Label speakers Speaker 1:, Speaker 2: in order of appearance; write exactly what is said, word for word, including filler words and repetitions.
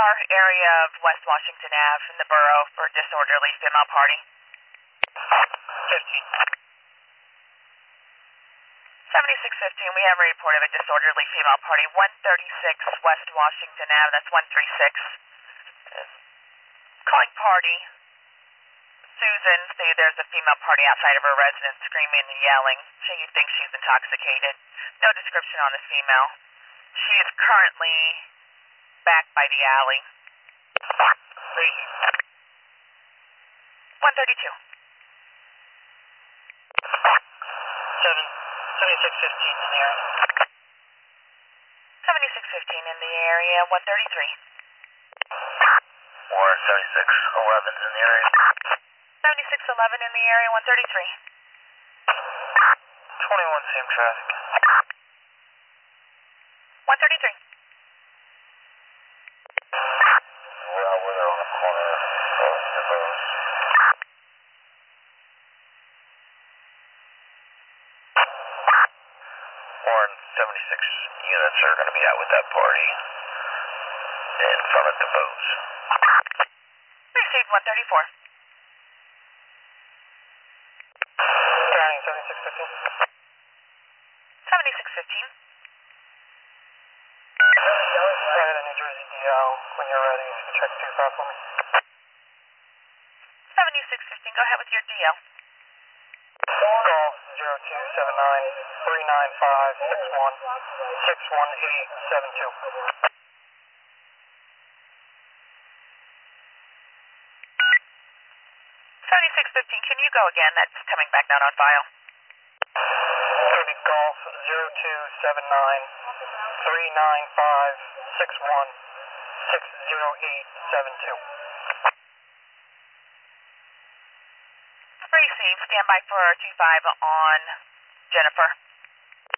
Speaker 1: car area of West Washington Ave in the borough for disorderly female party.
Speaker 2: fifteen.
Speaker 1: seventy-six fifteen, we have a report of a disorderly female party, one thirty-six West Washington Ave, that's one thirty-six. Calling party. Susan, say there's a female party outside of her residence screaming and yelling. She thinks she's intoxicated. No description on this female. She is currently back by the alley. one thirty-two.
Speaker 2: seven. seventy-six fifteen in the area.
Speaker 1: seventy-six fifteen in the area, one thirty-three.
Speaker 2: Or seventy-six eleven in the area.
Speaker 1: seventy-six eleven in the area, one thirty-three.
Speaker 2: twenty-one same traffic.
Speaker 1: one thirty-three.
Speaker 2: Well, we're there on the corner of the boats. Warren, seventy-six units are going to be out with that party in front of the boats.
Speaker 1: Received one thirty-four.
Speaker 2: Drowning, seventy-six fifteen.
Speaker 1: seventy-six fifteen.
Speaker 2: Right at New Jersey D L. When you're ready, you can check two five for me.
Speaker 1: seventy-six fifteen, go ahead with your D L.
Speaker 2: Golf zero two seven nine three nine five six one six one eight seven two.
Speaker 1: seventy-six fifteen, can you go again? That's coming back down on file.
Speaker 2: Cody Golf zero two seven nine three nine five six one six zero eight seven two.
Speaker 1: Received, stand by for two five on Jennifer.